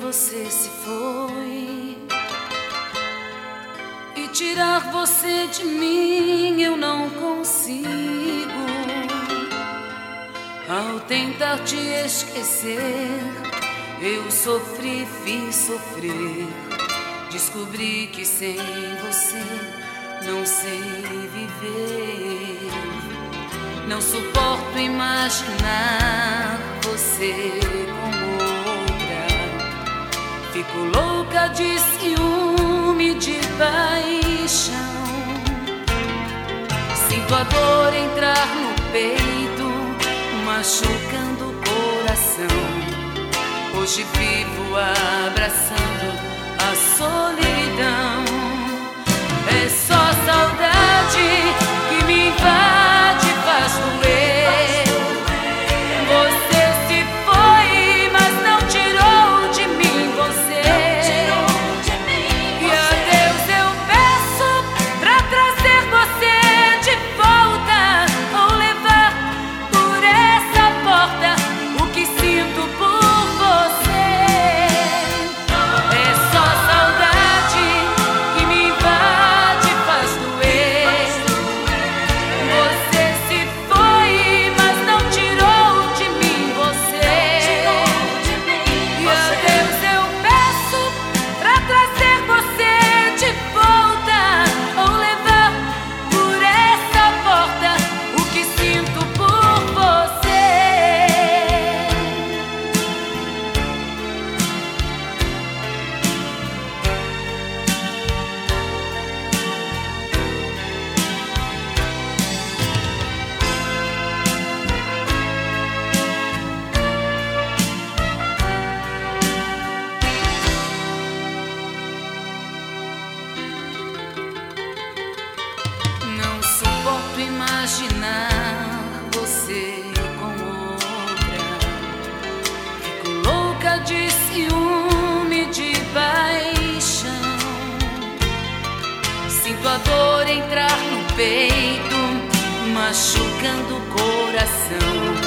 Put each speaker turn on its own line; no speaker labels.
você se foi e tirar você de mim eu não consigo. Ao tentar te esquecer, eu sofri, fiz sofrer. Descobri que sem você não sei viver. Não suporto imaginar você com outra. Fico louca de ciúme, de paixão. Sinto a dor entrar no peito, machucando o coração. Hoje vivo abraçando a solidão. É só saudade que me invade, faz doer. Você se foi, mas não tirou de mim você. E a Deus eu peço pra trazer você de volta, ou levar por essa porta o que sinto por você. É só saudade que me invade, faz doer. Você se foi, mas não tirou de mim você. E a Deus eu peço pra trazer você de volta, ou levar por essa porta o que sinto por você. Não suporto imaginar você com outra. Fico louca de ciúme, de paixão. Sinto a dor entrar no peito, machucando o coração.